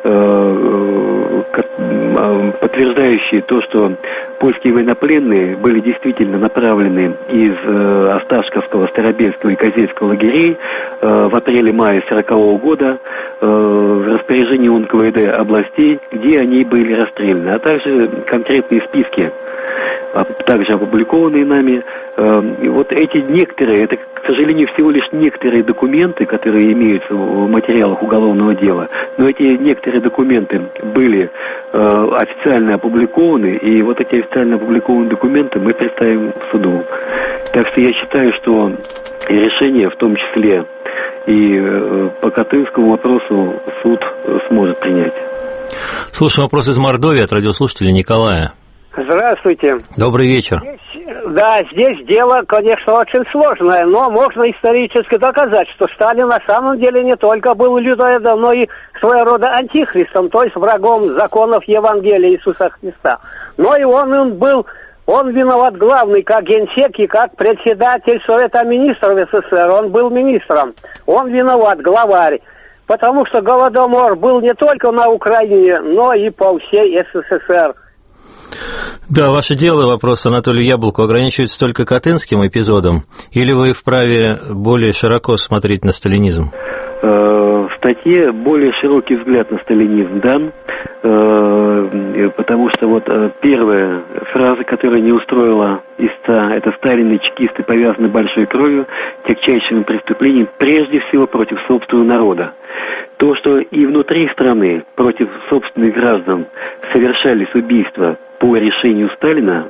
подтверждающие то, что польские военнопленные были действительно направлены из Осташковского, Старобельского и Козельского лагерей в апреле-мае сорокового года в распоряжении ОН ка вэ дэ областей, где они были расстреляны, а также конкретные списки, также опубликованные нами. И вот эти некоторые, это, к сожалению, всего лишь некоторые документы, которые имеются в материалах уголовного дела, но эти некоторые документы были э, официально опубликованы, и вот эти официально опубликованные документы мы представим в суду. Так что я считаю, что решение, в том числе и э, по Катынскому вопросу, суд сможет принять. Слушаем вопрос из Мордовии от радиослушателя Николая. Здравствуйте. Добрый вечер. Здесь, да, здесь дело, конечно, очень сложное, но можно исторически доказать, что Сталин на самом деле не только был людоедом, но и своего рода антихристом, то есть врагом законов Евангелия Иисуса Христа. Но и он, он был, он виноват главный, как генсек и как председатель Совета министров СССР. Он был министром. Он виноват, главарь. Потому что Голодомор был не только на Украине, но и по всей СССР. Да, ваше дело, вопрос Анатолию Яблоку, ограничивается только Катынским эпизодом, или вы вправе более широко смотреть на сталинизм? В статье более широкий взгляд на сталинизм дан. потому что вот первая фраза, которая не устроила истца, это «Сталин и чекисты повязаны большой кровью, тягчайшими преступлениями, прежде всего против собственного народа». То, что и внутри страны против собственных граждан совершались убийства по решению Сталина,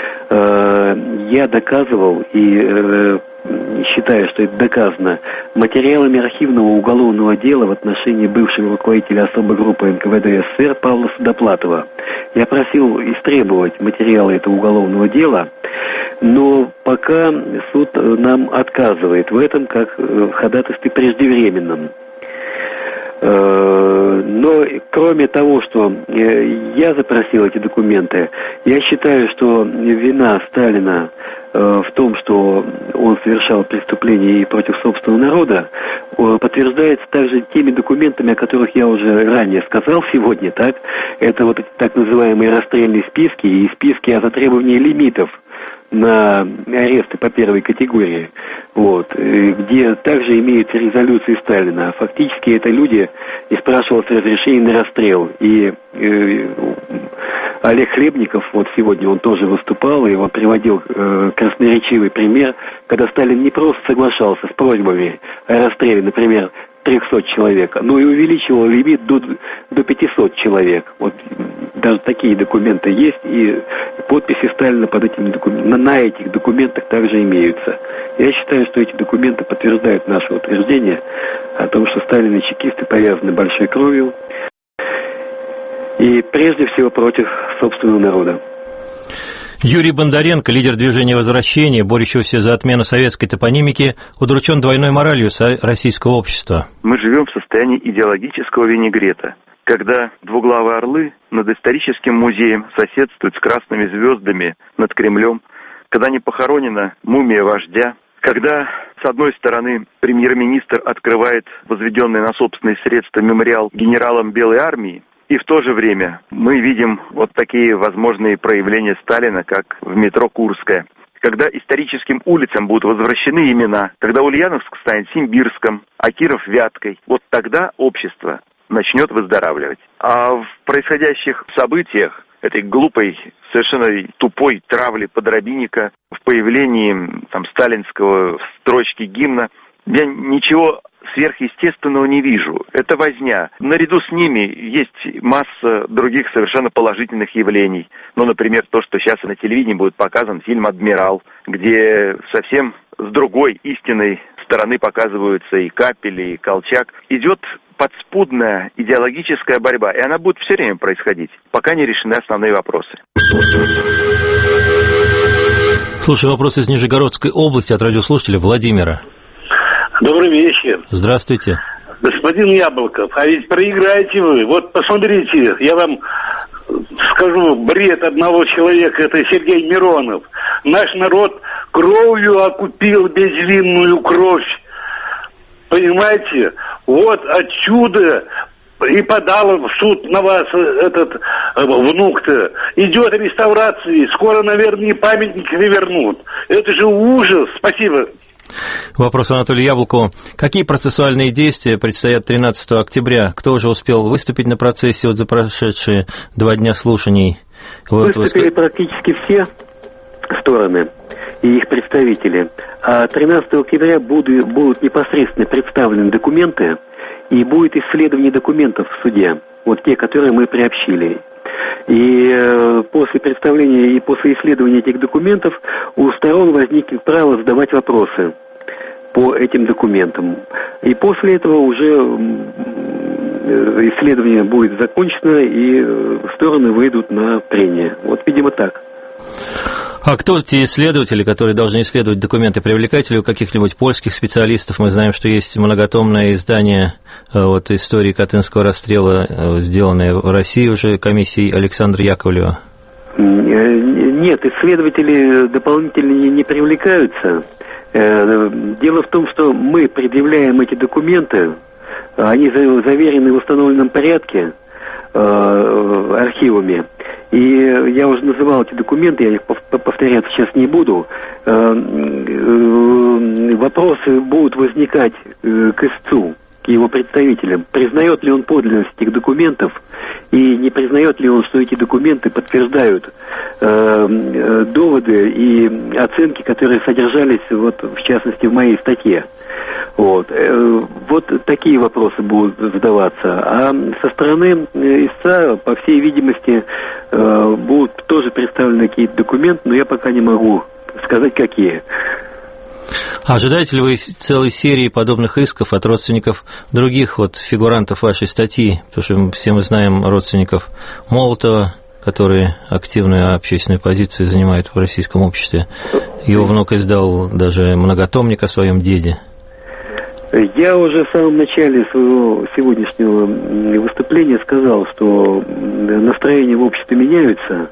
я доказывал и считаю, что это доказано материалами архивного уголовного дела в отношении бывшего руководителя особой группы эн ка вэ дэ эс эс эр Павла Судоплатова. Я просил истребовать материалы этого уголовного дела, но пока суд нам отказывает в этом, как в ходатайстве преждевременном. Но кроме того, что я запросил эти документы, я считаю, что вина Сталина в том, что он совершал преступления и против собственного народа, подтверждается также теми документами, о которых я уже ранее сказал сегодня, так? Это вот эти так называемые расстрельные списки и списки о затребовании лимитов на аресты по первой категории, вот, где также имеются резолюции Сталина. Фактически это люди, и спрашивался разрешение на расстрел. И э, Олег Хлебников, вот сегодня он тоже выступал, и он приводил э, красноречивый пример, когда Сталин не просто соглашался с просьбами о расстреле, например, трехсот человек, но и увеличивал лимит до, до пятисот человек. Вот даже такие документы есть, и подписи Сталина под этими документами, на, на этих документах также имеются. Я считаю, что эти документы подтверждают наше утверждение о том, что Сталин и чекисты повязаны большой кровью и прежде всего против собственного народа. Юрий Бондаренко, лидер движения «Возвращение», борющегося за отмену советской топонимики, удручен двойной моралью российского общества. Мы живем в состоянии идеологического винегрета, когда двуглавые орлы над историческим музеем соседствуют с красными звездами над Кремлем, когда не похоронена мумия вождя, когда, с одной стороны, премьер-министр открывает возведенный на собственные средства мемориал генералам Белой армии, и в то же время мы видим вот такие возможные проявления Сталина, как в метро Курская. Когда историческим улицам будут возвращены имена, когда Ульяновск станет Симбирском, а Киров Вяткой, вот тогда общество начнет выздоравливать. А в происходящих событиях, этой глупой, совершенно тупой травли подробинника, в появлении там сталинского строчки гимна, я ничего сверхъестественного не вижу. Это возня. Наряду с ними есть масса других совершенно положительных явлений. Ну, например, то, что сейчас на телевидении будет показан фильм «Адмирал», где совсем с другой истинной стороны показываются и Капель, и Колчак. Идет подспудная идеологическая борьба, и она будет все время происходить, пока не решены основные вопросы. Слушай, вопрос из Нижегородской области от радиослушателя Владимира. Добрый вечер. Здравствуйте. Господин Яблоков, а ведь проиграете вы. Вот посмотрите, я вам скажу бред одного человека, это Сергей Миронов. Наш народ кровью окупил безвинную кровь. Понимаете? Вот отсюда и подал в суд на вас этот внук-то. Идет реставрация, скоро, наверное, и памятник вернут. Это же ужас. Спасибо. Вопрос Анатолию Яблокову. Какие процессуальные действия предстоят тринадцатого октября? Кто уже успел выступить на процессе вот за прошедшие два дня слушаний? Выступили вот, практически все стороны и их представители. А тринадцатого октября будут, будут непосредственно представлены документы, и будет исследование документов в суде, вот те, которые мы приобщили. И э, после представления и после исследования этих документов у сторон возникнет право задавать вопросы по этим документам. И после этого уже э, исследование будет закончено, и э, стороны выйдут на прение. Вот, видимо, так. А кто те исследователи, которые должны исследовать документы? Привлекать ли у каких-нибудь польских специалистов? Мы знаем, что есть многотомное издание вот, истории Катынского расстрела, сделанное в России уже комиссией Александра Яковлева. Нет, исследователи дополнительно не привлекаются. Дело в том, что мы предъявляем эти документы, они заверены в установленном порядке архивами. И я уже называл эти документы, я их повторяться сейчас не буду. Вопросы будут возникать к истцу, к его представителям, признает ли он подлинность этих документов и не признает ли он, что эти документы подтверждают э, э, доводы и оценки, которые содержались, вот, в частности, в моей статье. Вот. Э, вот такие вопросы будут задаваться. А со стороны истца, по всей видимости, э, будут тоже представлены какие-то документы, но я пока не могу сказать, какие. А ожидаете ли вы целой серии подобных исков от родственников других вот фигурантов вашей статьи? Потому что все мы знаем родственников Молотова, которые активную общественную позицию занимают в российском обществе. Его внук издал даже многотомник о своем деде. Я уже в самом начале своего сегодняшнего выступления сказал, что настроения в обществе меняются.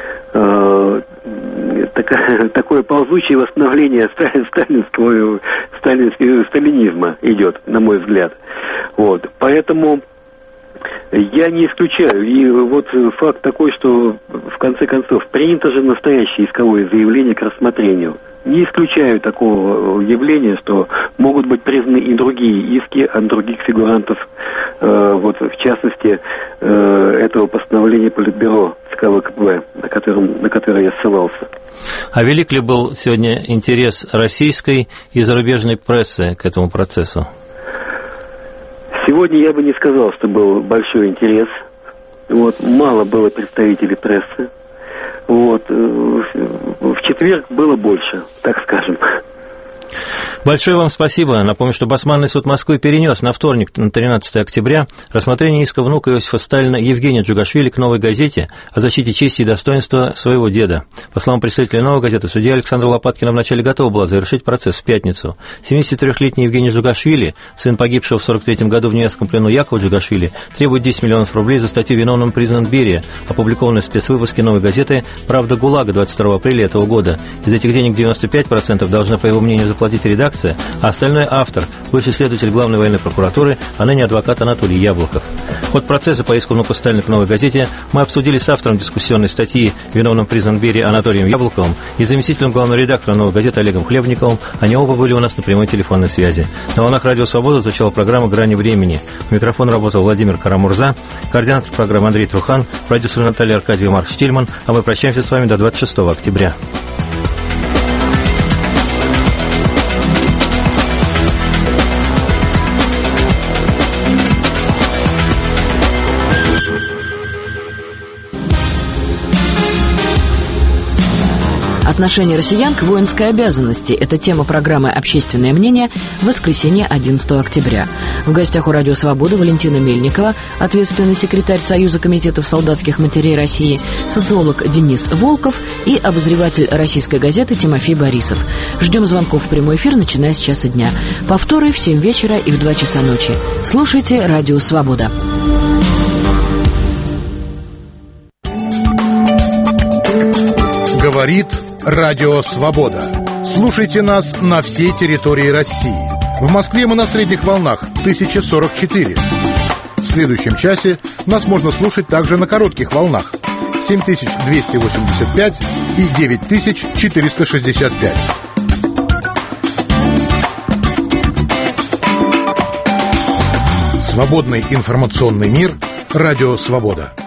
Такое, такое ползучее восстановление сталинского, сталинского сталинизма идет, на мой взгляд. Вот. Поэтому я не исключаю. И вот факт такой, что в конце концов принято же настоящее исковое заявление к рассмотрению. Не исключаю такого явления, что могут быть признаны и другие иски от других фигурантов, э, вот в частности э, этого постановления Политбюро ЦК ВКПБ, на котором, на которое я ссылался. А велик ли был сегодня интерес российской и зарубежной прессы к этому процессу? Сегодня я бы не сказал, что был большой интерес. Вот, мало было представителей прессы. Вот. В четверг было больше, так скажем. Большое вам спасибо. Напомню, что Басманный суд Москвы перенес на вторник, на тринадцатое октября, рассмотрение иска внука Иосифа Сталина Евгения Джугашвили к «Новой газете» о защите чести и достоинства своего деда. По словам представителя «Новой газеты», судья Александра Лопаткина вначале готова была завершить процесс в пятницу. семидесятитрёхлетний Евгений Джугашвили, сын погибшего в сорок третьем году в немецком плену Якова Джугашвили, требует десять миллионов рублей за статью «Виновным признан Берия», опубликованную в спецвыпуске «Новой газеты» «Правда ГУЛАГа» двадцать второго апреля этого года. Из этих денег девяносто пять процентов должна, по его мнению, заплатить редакция, а остальной автор, бывший следователь Главной военной прокуратуры, а ныне адвокат Анатолий Яблоков. Ход процесса по иску внука Сталина к «Новой газете» мы обсудили с автором дискуссионной статьи «Виновным признан Берия» Анатолием Яблоковым и заместителем главного редактора «Новой газеты» Олегом Хлебниковым. Они оба были у нас на прямой телефонной связи. На волнах Радио Свобода звучала программа «Грани времени». У микрофона работал Владимир Карамурза, координатор программы Андрей Трухан, продюсер Наталья Аркадьева, Марк Штильман, а мы прощаемся с вами до двадцать шестого октября. Отношение россиян к воинской обязанности – это тема программы «Общественное мнение» в воскресенье одиннадцатого октября. В гостях у Радио Свобода Валентина Мельникова, ответственный секретарь Союза комитетов солдатских матерей России, социолог Денис Волков и обозреватель «Российской газеты» Тимофей Борисов. Ждем звонков в прямой эфир, начиная с часа дня. Повторы в семь вечера и в два часа ночи. Слушайте Радио Свобода. Говорит Радио Свобода. Слушайте нас на всей территории России. В Москве мы на средних волнах тысяча сорок четыре. В следующем часе нас можно слушать также на коротких волнах семь тысяч двести восемьдесят пять и девять тысяч четыреста шестьдесят пять. Свободный информационный мир. Радио Свобода.